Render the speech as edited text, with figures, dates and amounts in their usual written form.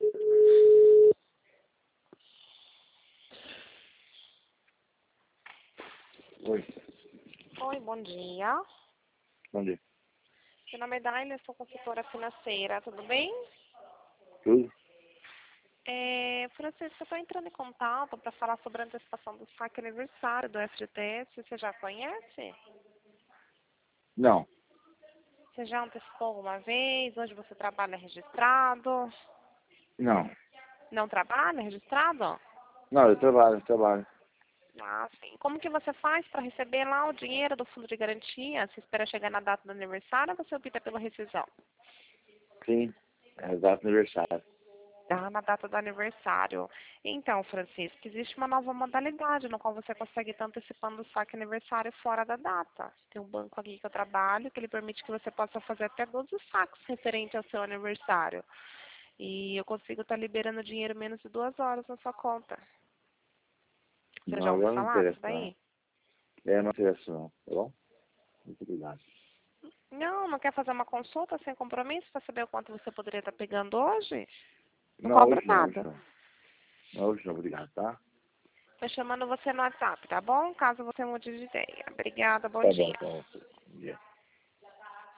Oi, Oi, bom dia. bom dia. Meu nome é Daila, sou consultora financeira, tudo bem? Tudo? Francisco, eu estou entrando em contato para falar sobre a antecipação do saque aniversário do FGTS. Você já conhece? Não, Você já antecipou alguma vez? Hoje você trabalha registrado? não. Não trabalha registrado? Não, eu trabalho. Ah, sim. Como que você faz para receber lá o dinheiro do fundo de garantia? Você espera chegar na data do aniversário ou você opta pela rescisão? Sim, é exato aniversário. Na data do aniversário. Então, Francisco, existe uma nova modalidade no qual você consegue estar antecipando o saque aniversário fora da data. Tem um banco aqui que eu trabalho que ele permite que você possa fazer até 12 saques referente ao seu aniversário. E eu consigo estar liberando dinheiro menos de 2 horas na sua conta. Você já Não, ouviu agora não falar disso interessa, não. daí? Não interessa, não, tá bom? Muito obrigado. Não, não quer fazer uma consulta sem compromisso para saber o quanto você poderia estar pegando hoje? Não Não, cobra hoje não, hoje nada. não. Não, hoje não, obrigado, tá? Estou chamando você no WhatsApp, tá bom? Caso você mude de ideia. Obrigada, bom Tá bom, dia. então.